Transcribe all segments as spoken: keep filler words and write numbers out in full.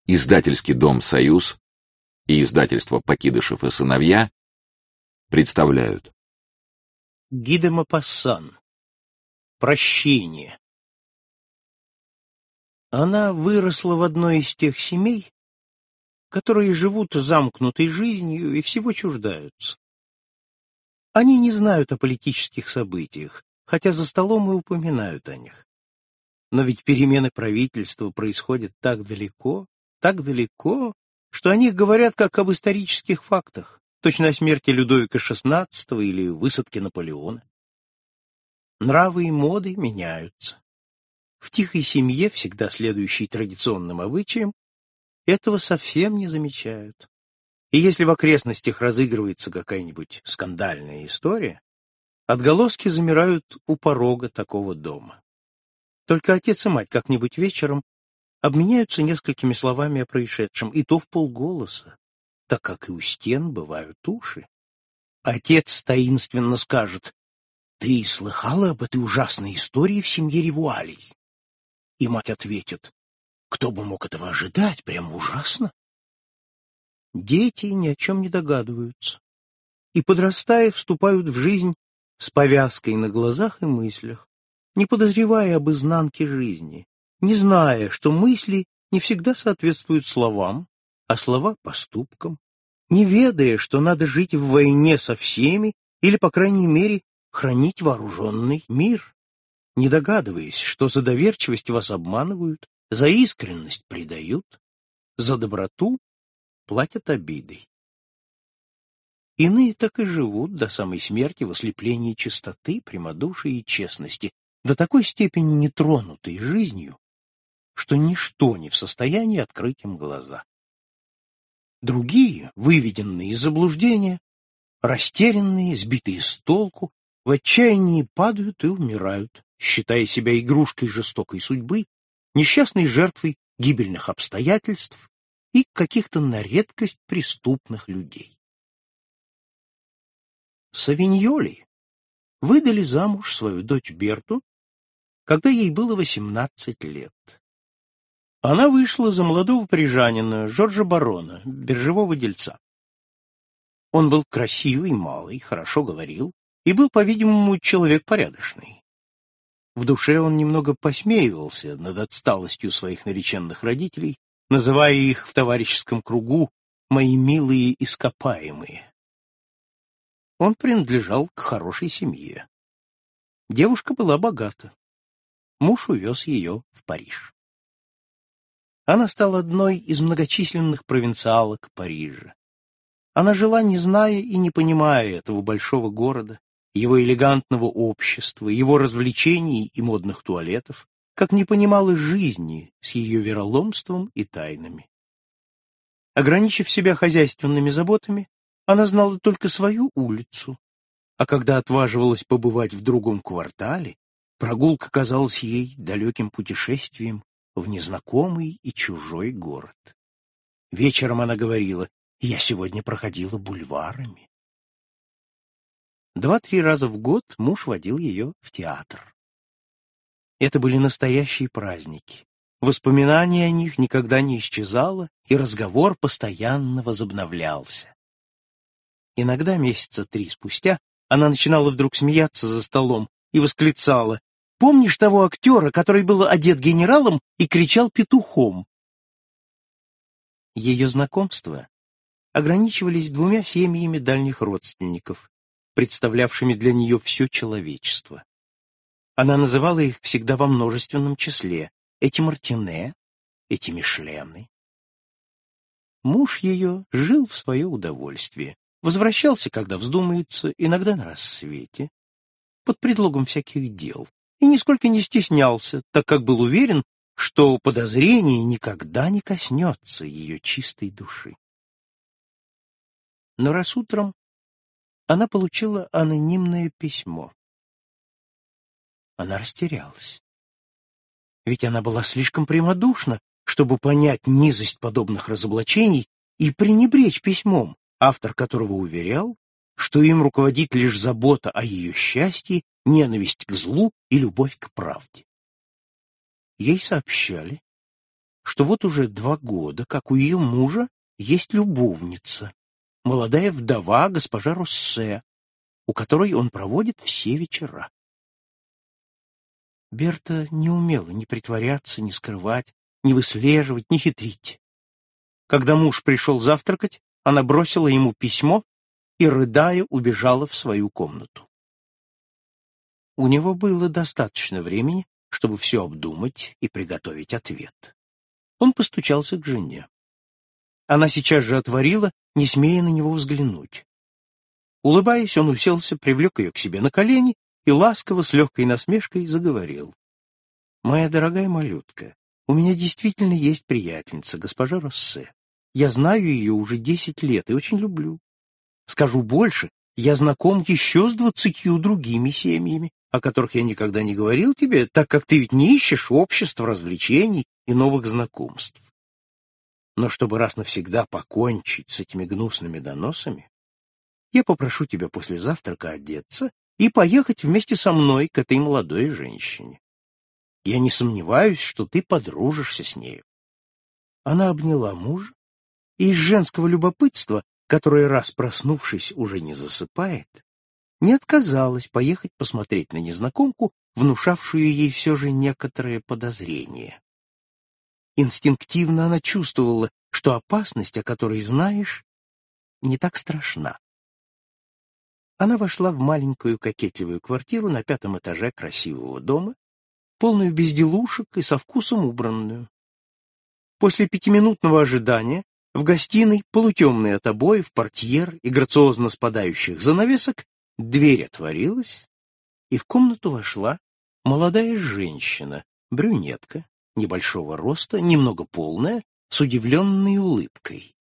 Издательский дом «Союз» и издательство «Покидышев и сыновья» представляют. Ги де Мопассан. Прощение. Она выросла в одной из тех семей, которые живут замкнутой жизнью и всего чуждаются. Они не знают о политических событиях, хотя за столом и упоминают о них. Но ведь перемены правительства происходят так далеко, так далеко, что о них говорят как об исторических фактах, точно о смерти Людовика шестнадцатого или высадке Наполеона. Нравы и моды меняются. В тихой семье, всегда следующей традиционным обычаям, этого совсем не замечают. И если в окрестностях разыгрывается какая-нибудь скандальная история, отголоски замирают у порога такого дома. Только отец и мать как-нибудь вечером обменяются несколькими словами о происшедшем, и то вполголоса, так как и у стен бывают уши. Отец таинственно скажет: «Ты слыхала об этой ужасной истории в семье Ревуалей?» И мать ответит: «Кто бы мог этого ожидать? Прямо ужасно». Дети ни о чем не догадываются и, подрастая, вступают в жизнь с повязкой на глазах и мыслях, не подозревая об изнанке жизни, не зная, что мысли не всегда соответствуют словам, а слова — поступкам, не ведая, что надо жить в войне со всеми или, по крайней мере, хранить вооруженный мир, не догадываясь, что за доверчивость вас обманывают, за искренность предают, за доброту платят обидой. Иные так и живут до самой смерти в ослеплении чистоты, прямодушия и честности, до такой степени нетронутой жизнью, что ничто не в состоянии открыть им глаза. Другие, выведенные из заблуждения, растерянные, сбитые с толку, в отчаянии падают и умирают, считая себя игрушкой жестокой судьбы, несчастной жертвой гибельных обстоятельств и каких-то на редкость преступных людей. Савиньоли выдали замуж свою дочь Берту, когда ей было восемнадцать лет. Она вышла за молодого парижанина Жоржа Барона, биржевого дельца. Он был красивый, малый, хорошо говорил и был, по-видимому, человек порядочный. В душе он немного посмеивался над отсталостью своих нареченных родителей, называя их в товарищеском кругу «мои милые ископаемые». Он принадлежал к хорошей семье. Девушка была богата. Муж увез ее в Париж. Она стала одной из многочисленных провинциалок Парижа. Она жила, не зная и не понимая этого большого города, его элегантного общества, его развлечений и модных туалетов, как не понимала жизни с ее вероломством и тайнами. Ограничив себя хозяйственными заботами, она знала только свою улицу, а когда отваживалась побывать в другом квартале, прогулка казалась ей далеким путешествием в незнакомый и чужой город. Вечером она говорила: «Я сегодня проходила бульварами». Два-три раза в год муж водил ее в театр. Это были настоящие праздники. Воспоминание о них никогда не исчезало, и разговор постоянно возобновлялся. Иногда, месяца три спустя, она начинала вдруг смеяться за столом и восклицала: «Помнишь того актера, который был одет генералом и кричал петухом?» Ее знакомства ограничивались двумя семьями дальних родственников, представлявшими для нее все человечество. Она называла их всегда во множественном числе: эти Мартине, эти Мишлены. Муж ее жил в свое удовольствие, возвращался, когда вздумается, иногда на рассвете, под предлогом всяких дел, и нисколько не стеснялся, так как был уверен, что подозрение никогда не коснется ее чистой души. Но раз утром она получила анонимное письмо. Она растерялась. Ведь она была слишком прямодушна, чтобы понять низость подобных разоблачений и пренебречь письмом, автор которого уверял, что им руководит лишь забота о ее счастье, ненависть к злу и любовь к правде. Ей сообщали, что вот уже два года, как у ее мужа есть любовница, молодая вдова госпожа Россе, у которой он проводит все вечера. Берта не умела ни притворяться, ни скрывать, ни выслеживать, ни хитрить. Когда муж пришел завтракать, она бросила ему письмо и, рыдая, убежала в свою комнату. У него было достаточно времени, чтобы все обдумать и приготовить ответ. Он постучался к жене. Она сейчас же отворила, не смея на него взглянуть. Улыбаясь, он уселся, привлек ее к себе на колени и ласково, с легкой насмешкой, заговорил. «Моя дорогая малютка, у меня действительно есть приятельница, госпожа Россе. Я знаю ее уже десять лет и очень люблю. Скажу больше, я знаком еще с двадцатью другими семьями, о которых я никогда не говорил тебе, так как ты ведь не ищешь общества, развлечений и новых знакомств. Но чтобы раз навсегда покончить с этими гнусными доносами, я попрошу тебя после завтрака одеться и поехать вместе со мной к этой молодой женщине. Я не сомневаюсь, что ты подружишься с нею». Она обняла мужа, и из женского любопытства, которое, раз проснувшись, уже не засыпает, не отказалась поехать посмотреть на незнакомку, внушавшую ей все же некоторое подозрение. Инстинктивно она чувствовала, что опасность, о которой знаешь, не так страшна. Она вошла в маленькую кокетливую квартиру на пятом этаже красивого дома, полную безделушек и со вкусом убранную. После пятиминутного ожидания в гостиной, полутемной от обоев, портьер и грациозно спадающих занавесок, дверь отворилась, и в комнату вошла молодая женщина, брюнетка, небольшого роста, немного полная, с удивленной улыбкой.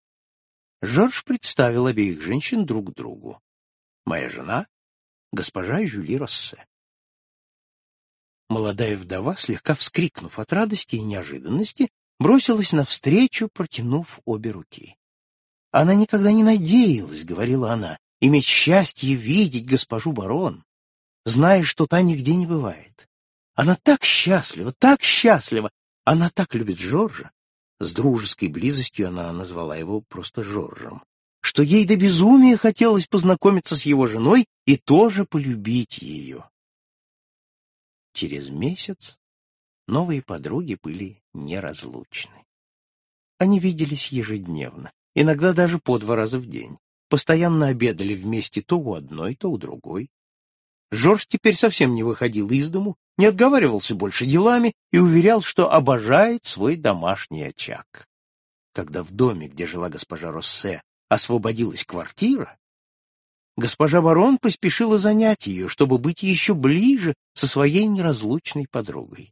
Жорж представил обеих женщин друг другу. «Моя жена — госпожа Жюли Россе». Молодая вдова, слегка вскрикнув от радости и неожиданности, бросилась навстречу, протянув обе руки. «Она никогда не надеялась, — говорила она, — иметь счастье видеть госпожу барон, зная, что та нигде не бывает. Она так счастлива, так счастлива! Она так любит Жоржа!» С дружеской близостью она назвала его просто Жоржем, что ей до безумия хотелось познакомиться с его женой и тоже полюбить ее. Через месяц новые подруги были неразлучны. Они виделись ежедневно, иногда даже по два раза в день, постоянно обедали вместе то у одной, то у другой. Жорж теперь совсем не выходил из дому, не отговаривался больше делами и уверял, что обожает свой домашний очаг. Когда в доме, где жила госпожа Россе, освободилась квартира, госпожа барон поспешила занять ее, чтобы быть еще ближе со своей неразлучной подругой.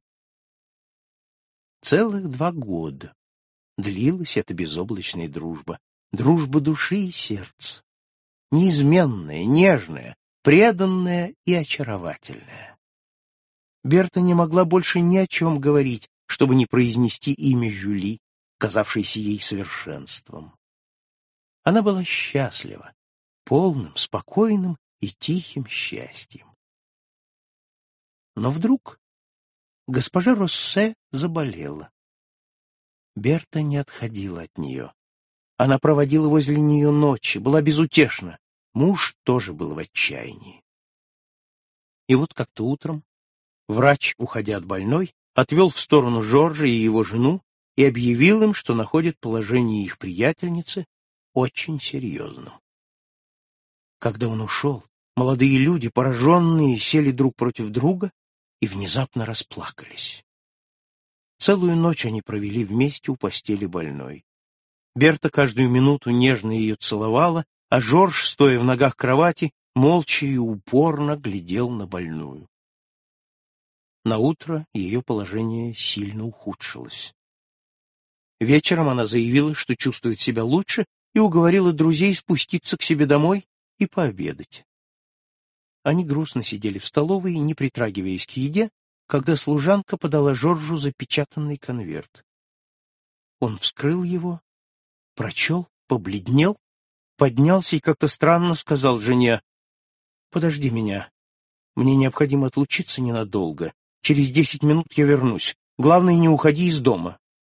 Целых два года длилась эта безоблачная дружба, дружба души и сердца, неизменная, нежная, преданная и очаровательная. Берта не могла больше ни о чем говорить, чтобы не произнести имя Жюли, казавшееся ей совершенством. Она была счастлива, полным, спокойным и тихим счастьем. Но вдруг госпожа Россе заболела. Берта не отходила от нее. Она проводила возле нее ночи, была безутешна. Муж тоже был в отчаянии. И вот как-то утром врач, уходя от больной, отвел в сторону Жоржа и его жену и объявил им, что находит положение их приятельницы очень серьезным. Когда он ушел, молодые люди, пораженные, сели друг против друга и внезапно расплакались. Целую ночь они провели вместе у постели больной. Берта каждую минуту нежно ее целовала, а Жорж, стоя в ногах кровати, молча и упорно глядел на больную. Наутро ее положение сильно ухудшилось. Вечером она заявила, что чувствует себя лучше, и уговорила друзей спуститься к себе домой и пообедать. Они грустно сидели в столовой, не притрагиваясь к еде, когда служанка подала Жоржу запечатанный конверт. Он вскрыл его, прочел, побледнел, поднялся и как-то странно сказал жене: «Подожди меня. Мне необходимо отлучиться ненадолго. Через десять минут я вернусь. Главное, не уходи из дома».